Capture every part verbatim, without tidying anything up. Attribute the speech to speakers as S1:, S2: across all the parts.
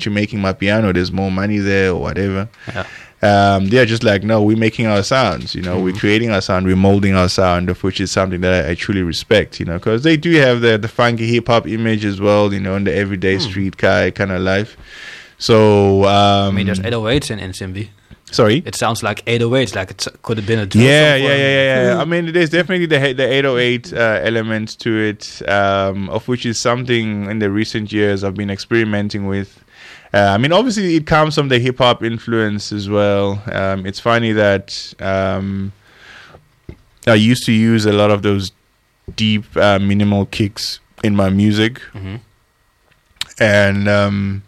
S1: aren't you making my piano? There's more money there or whatever.
S2: Yeah.
S1: Um, they're just like, no, we're making our sounds, you know,
S2: Mm.
S1: we're creating our sound, we're molding our sound, of which is something that I, I truly respect, you know, because they do have the, the funky hip hop image as well, you know, in the everyday
S2: Mm.
S1: street guy kind of life. So, um,
S2: I mean, there's eight oh eights in, in Simbi.
S1: sorry?
S2: It sounds like eight oh eights, like it could have been a drill
S1: Yeah,
S2: song
S1: yeah,
S2: for-
S1: yeah, yeah, yeah.
S2: Mm.
S1: I mean, there's definitely the the eight oh eight uh, element to it, um, of which is something in the recent years I've been experimenting with. Uh, I mean, obviously, it comes from the hip hop influence as well. Um, it's funny that um, I used to use a lot of those deep uh, minimal kicks in my music,
S2: Mhm.
S1: and um,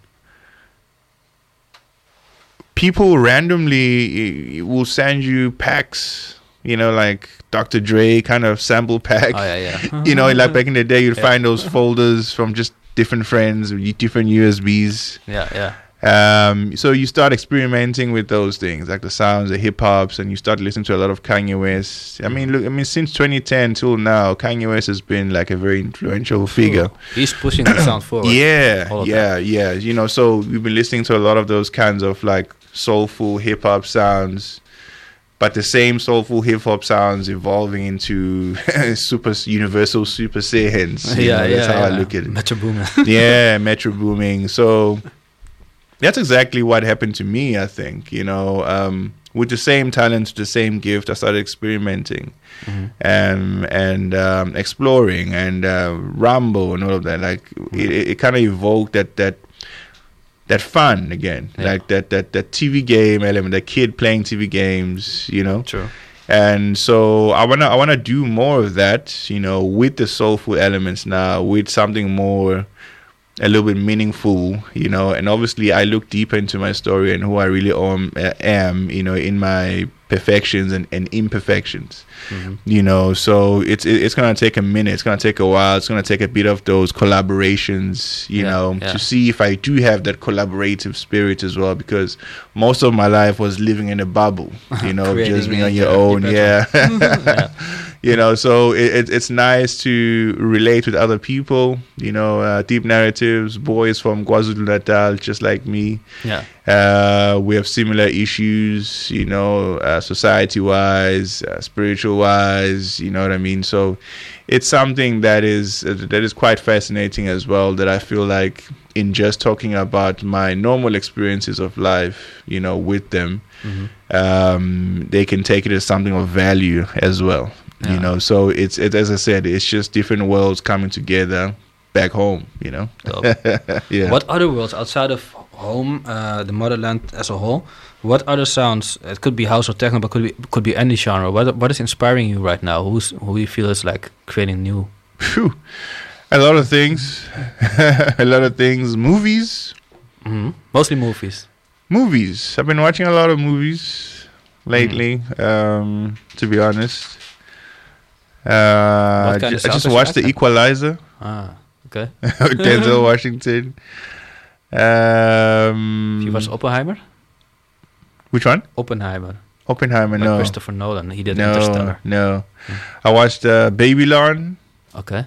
S1: people randomly uh, will send you packs, you know, like Doctor Dre kind of sample pack.
S2: Oh, yeah, yeah.
S1: You know, like back in the day, you'd
S2: Yeah.
S1: find those folders from just different friends, different U S Bs.
S2: Yeah, yeah.
S1: Um, so you start experimenting with those things, like the sounds, the hip hops, and you start listening to a lot of Kanye West. I mean, look, I mean, since twenty ten till now, Kanye West has been like a very influential figure.
S2: He's pushing the sound forward.
S1: Yeah,
S2: all of
S1: yeah, yeah. You know, so we've been listening to a lot of those kinds of like soulful hip hop sounds, but the same soulful hip hop sounds evolving into super universal super saiyans. You
S2: Yeah,
S1: know,
S2: yeah.
S1: that's how
S2: yeah.
S1: I look at it.
S2: Metro Boomin.
S1: Yeah, Metro Booming. So that's exactly what happened to me, I think. You know, um, with the same talent, the same gift, I started experimenting
S2: Mhm.
S1: and and um, exploring and uh, Rambo and all of that. Like it, it, it kind of evoked that that that fun again,
S2: Yeah.
S1: like that that that T V game element, that kid playing T V games. You know,
S2: True.
S1: and so I wanna I wanna do more of that, you know, with the soulful elements now, with something more, a little bit meaningful, you know. And obviously, I look deeper into my story and who I really am, am you know, in my perfections and, and imperfections,
S2: Mhm.
S1: you know. So it's it, it's gonna take a minute. It's gonna take a while. It's gonna take a bit of those collaborations, you
S2: Yeah,
S1: know,
S2: yeah.
S1: to see if I do have that collaborative spirit as well. Because most of my life was living in a bubble, you know,
S2: Creating
S1: just being
S2: it,
S1: on your
S2: yeah,
S1: own.
S2: deep
S1: Yeah.
S2: Yeah.
S1: You know, so it, it, it's nice to relate with other people, you know, uh, deep narratives, boys from KwaZulu-Natal, just like me.
S2: Yeah.
S1: Uh, we have similar issues, you know, uh, society-wise, uh, spiritual-wise, you know what I mean? So it's something that is uh, that is quite fascinating as well, that I feel like in just talking about my normal experiences of life, you know, with them,
S2: Mhm.
S1: um, they can take it as something of value as well.
S2: Yeah.
S1: You know, so it's it, as I said, it's just different worlds coming together back home. You know,
S2: Dope.
S1: yeah.
S2: What other worlds outside of home, uh, the motherland as a whole? What other sounds? It could be house or techno, but could be could be any genre. What what is inspiring you right now? Who's who you feel is like creating new?
S1: Phew. A lot of things, a lot of things. Movies,
S2: Mhm. Mostly movies.
S1: movies. I've been watching a lot of movies lately. Um, to be honest, uh,
S2: What kind
S1: ju-
S2: of
S1: I just
S2: soundtracks
S1: watched The
S2: you like?
S1: Equalizer.
S2: Ah, okay.
S1: with Denzel Washington. Um,
S2: You watched Oppenheimer?
S1: which one?
S2: Oppenheimer.
S1: Oppenheimer.
S2: By
S1: No,
S2: Christopher Nolan. He did
S1: no,
S2: Interstellar.
S1: no. I watched uh, Babylon.
S2: Okay.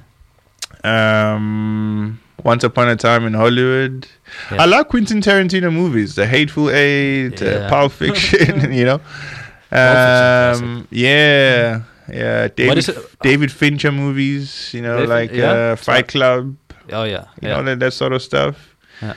S1: Um, Once Upon a Time in Hollywood.
S2: Yeah.
S1: I like Quentin Tarantino movies, The Hateful Eight,
S2: Yeah.
S1: uh, Pulp Fiction. You know,
S2: Fiction's a
S1: um, yeah, yeah. David,
S2: is it?
S1: David Fincher movies. You know,
S2: David-
S1: like
S2: yeah?
S1: uh, Fight Club.
S2: Oh yeah.
S1: You
S2: yeah.
S1: know that that sort of stuff.
S2: Yeah.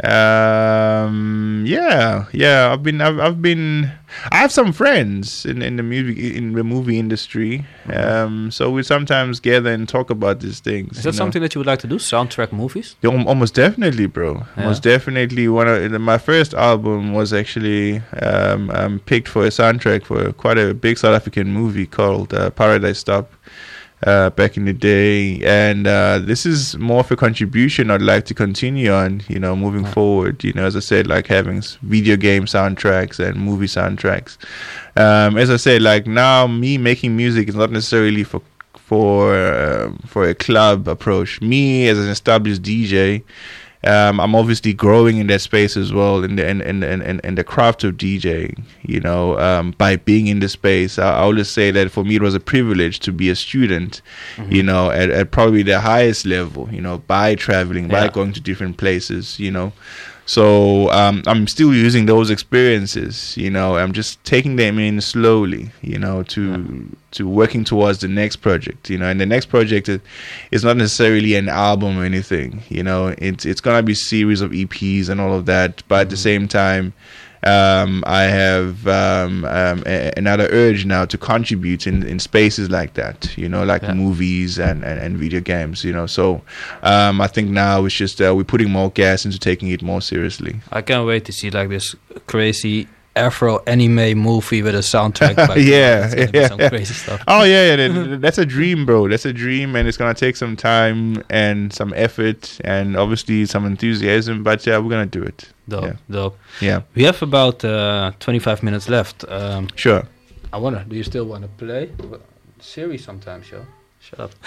S1: Um, yeah, yeah. I've been, I've, I've been, I have some friends in, in the movie in the movie industry. Um, so we sometimes gather and talk about these things.
S2: Is
S1: you
S2: that
S1: know.
S2: something that you would like to do? Soundtrack movies?
S1: Yeah, al- almost definitely, bro.
S2: Yeah.
S1: Almost definitely. One of my first album was actually um, um, picked for a soundtrack for quite a big South African movie called uh, Paradise Stop. Uh, back in the day, and uh, this is more of a contribution I'd like to continue on, you know, moving
S2: Right.
S1: forward. You know, as I said, like having s- video game soundtracks and movie soundtracks. Um, as I said, like now, me making music is not necessarily for for uh, for a club approach. Me as an established D J. Um, I'm obviously growing in that space as well, in the in in in, in, in the craft of DJing. You know, um, by being in the space, I, I always say that for me it was a privilege to be a student.
S2: Mm-hmm.
S1: You know, at, at probably the highest level. You know, by traveling, by
S2: Yeah.
S1: going to different places. You know, So um, I'm still using those experiences. You know, I'm just taking them in slowly. You know, to
S2: Yeah.
S1: to working towards the next project. You know, and the next project is, is not necessarily an album or anything. You know, it's it's gonna be series of E Ps and all of that. But at the same time, um, I have um, um, a, another urge now to contribute in, in spaces like that, you know, like
S2: Yeah.
S1: movies and, and, and video games, you know. So um, I think now it's just uh, we're putting more gas into taking it more seriously.
S2: I can't wait to see like this crazy Afro anime movie with a soundtrack. Like,
S1: Yeah,
S2: it's gonna be
S1: yeah,
S2: some
S1: yeah.
S2: crazy stuff.
S1: Oh yeah, yeah, that- that's a dream, bro. That's a dream, and it's gonna take some time and some effort and obviously some enthusiasm. But yeah, we're gonna do it.
S2: Dope,
S1: Yeah.
S2: dope.
S1: Yeah,
S2: We have about uh, twenty-five minutes left. Um,
S1: sure.
S2: I wonder, do you still want to play? Siri sometimes, yo. Shut up.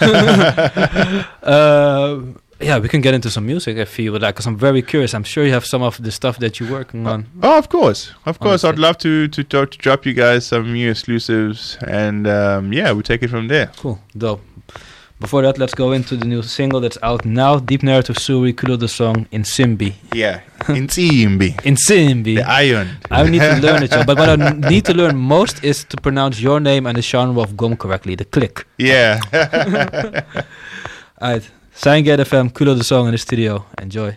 S2: uh, yeah, we can get into some music if you would like, because I'm very curious. I'm sure you have some of the stuff that you're working on.
S1: Oh, of course, of course. I'd
S2: Honestly.
S1: love to to talk, to drop you guys some new exclusives, and um, yeah, we'll take it from there.
S2: Cool, dope. Before that, let's go into the new single that's out now. Deep Narrative Suri Kudo the song In Simbi.
S1: Yeah, in Timbi,
S2: In Simbi.
S1: the iron.
S2: I need to learn it, yo. But what I n- need to learn most is to pronounce your name and the genre of Gom correctly. The click.
S1: Yeah.
S2: Alright. Sign F M, Kudo the song in the studio. Enjoy.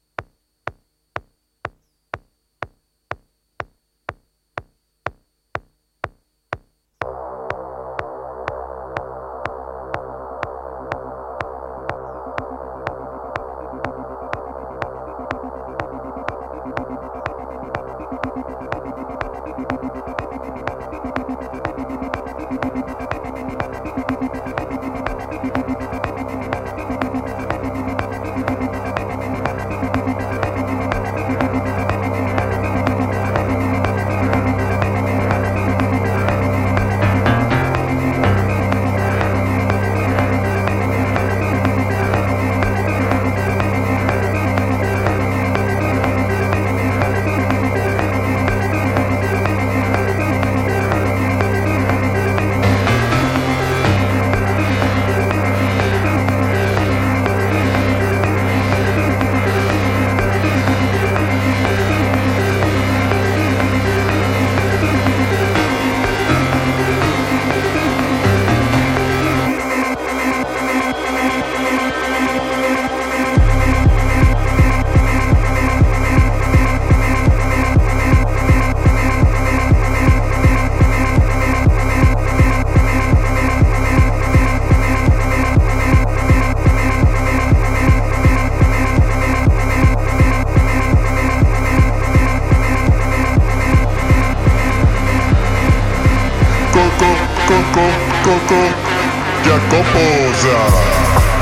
S3: Coco, Coco, Coco, Jacoposa.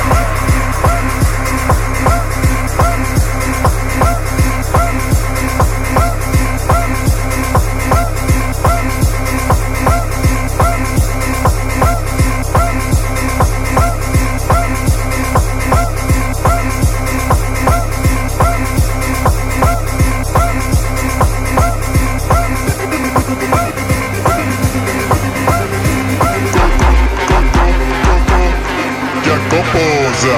S3: Jacoposa.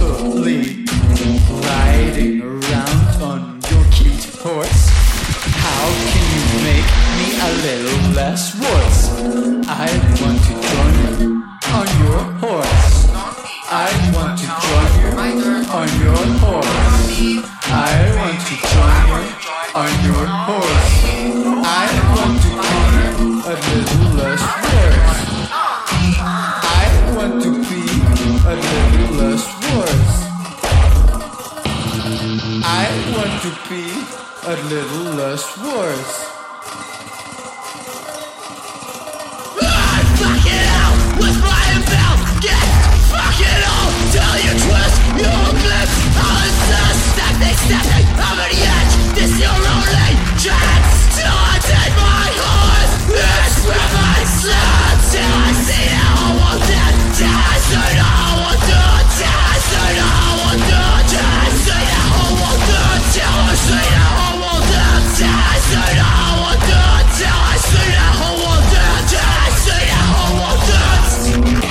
S4: happily riding around on your cute horse. How can you make me a little less worse? I want to join you on your horse. I want to join you on your horse. I want to join you on your horse. I want to be a little less worse. I want to be a little less worse. I want to be a little less worse.
S5: Fuck it out with my belt. Get fuck it all till you twist your lips. I'll insist, stepping, stepping over the edge. This your only chance till I take my horse. This with my son till I see how I want it. Till I see how I want it. Till I see how I want it. Till I see how I want it. Till I see how I want it. Till I see how I want it. Till I see how I want it. Till I see how I want it.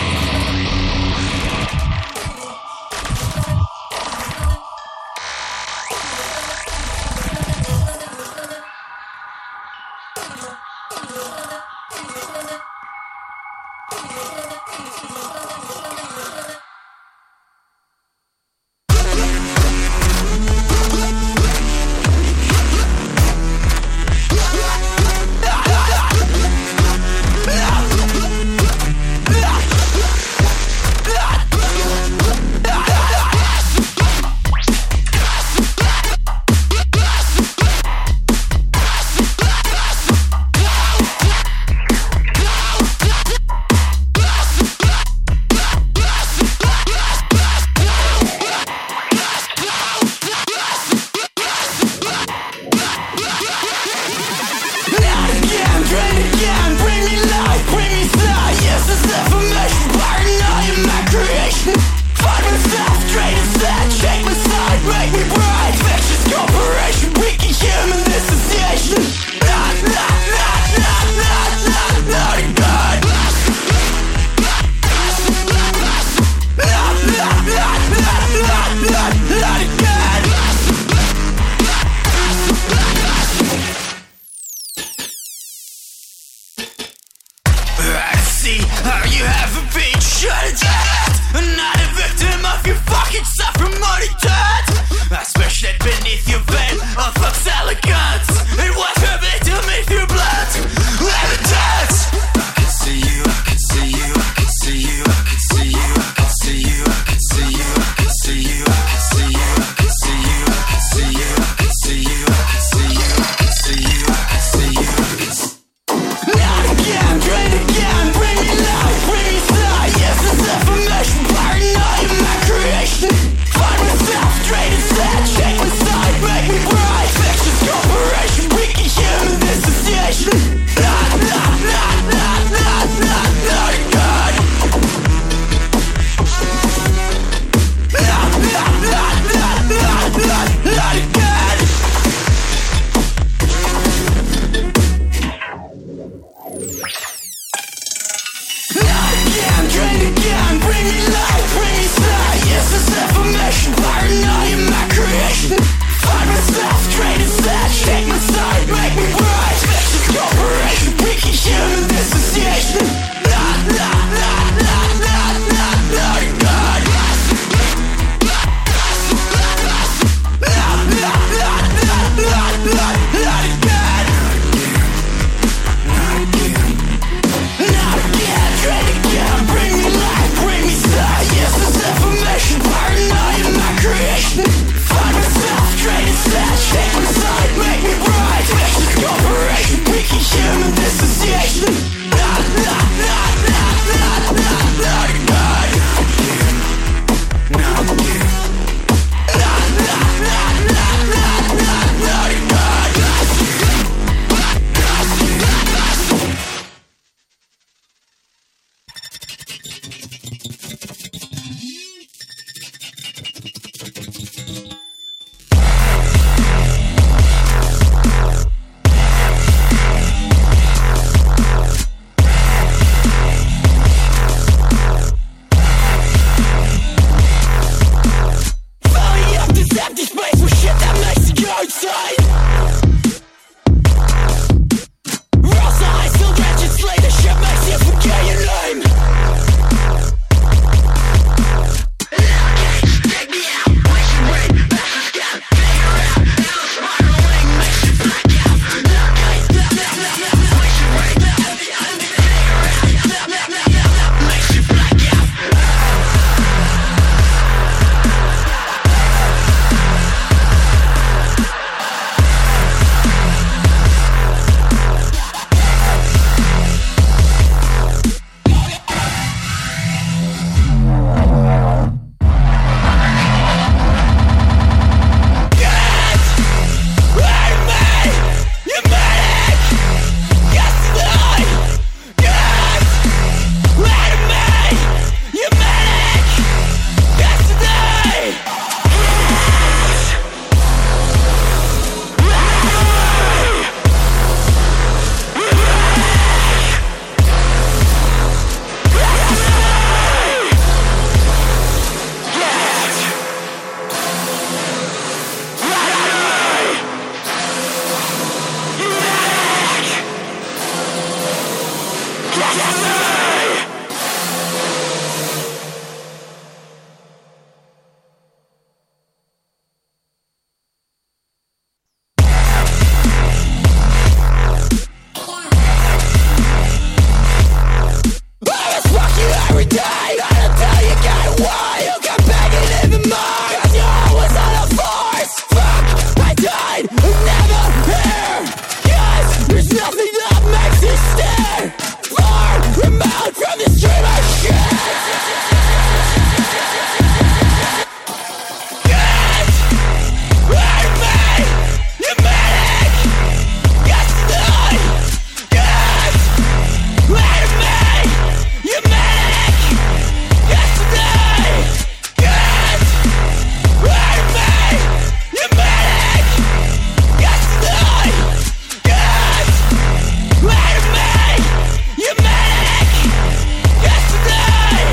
S5: Find myself, trade and set, shake my side, make me rise, vicious corporation. There's nothing that makes you stand far removed from this dream of shit. Get rid of me, you manic. Yesterday. Get rid of me, you manic. Yesterday. Get rid of me, you manic. Yesterday. Get rid of me, you manic. Yesterday.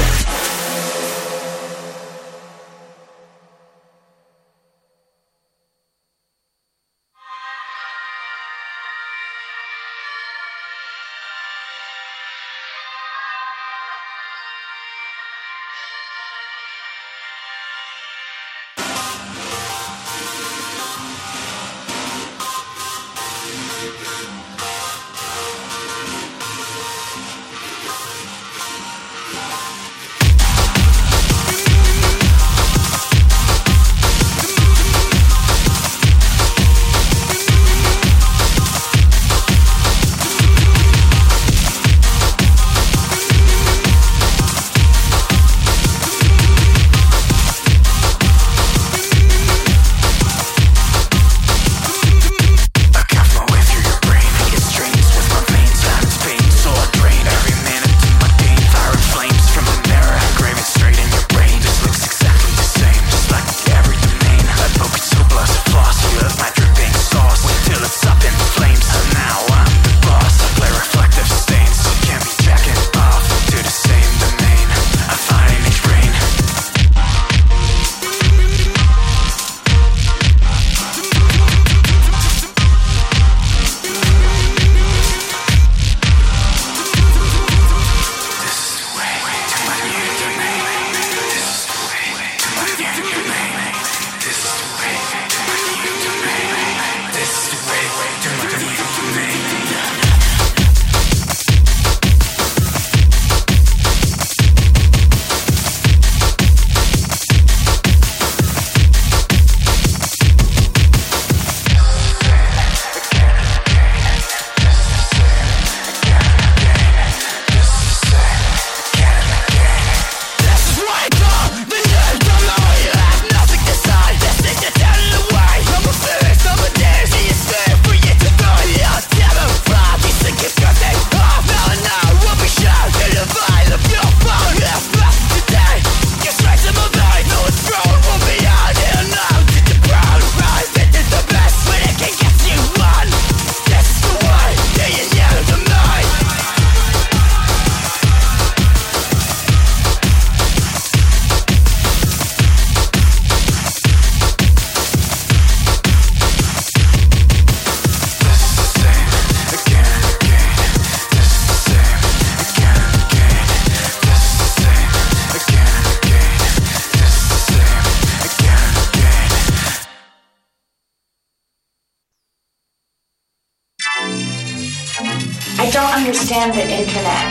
S6: I don't understand the internet.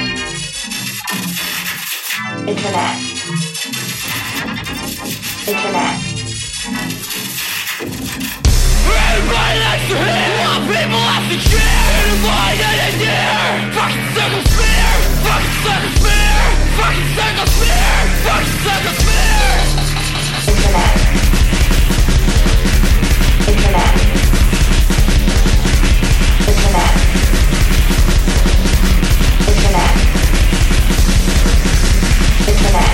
S6: Internet. Internet.
S5: Everybody likes to hear what people have to share. Everybody that is here. Fucking circle sphere. Fucking circle sphere. Fucking circle sphere. Fucking circle sphere.
S6: Internet. Internet. Internet. Internet. Internet.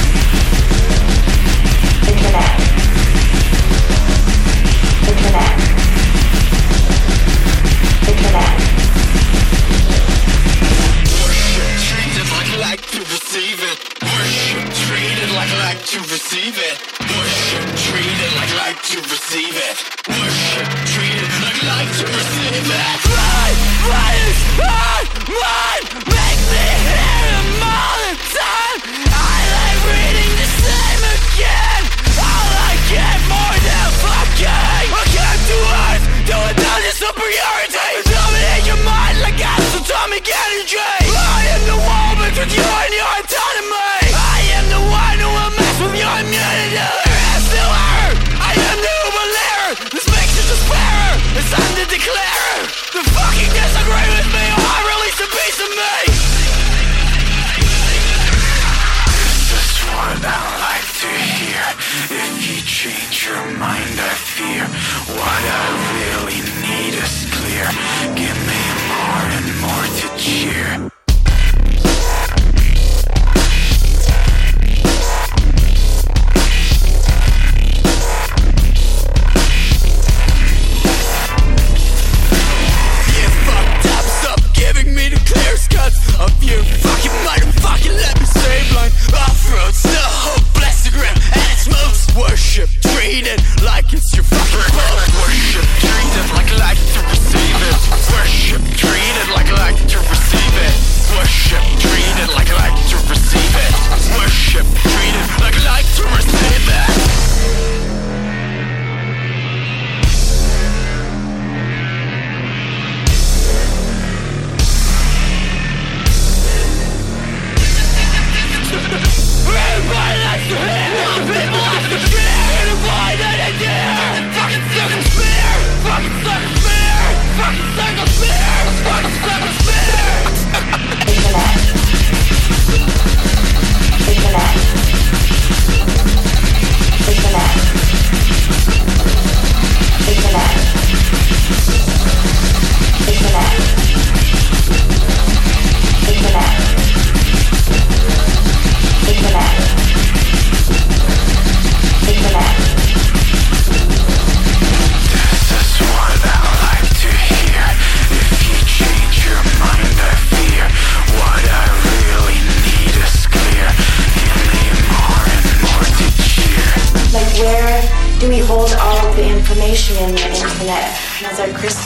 S6: Internet. Internet. Internet.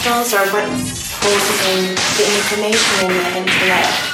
S6: pixels or what's holding the information in the internet.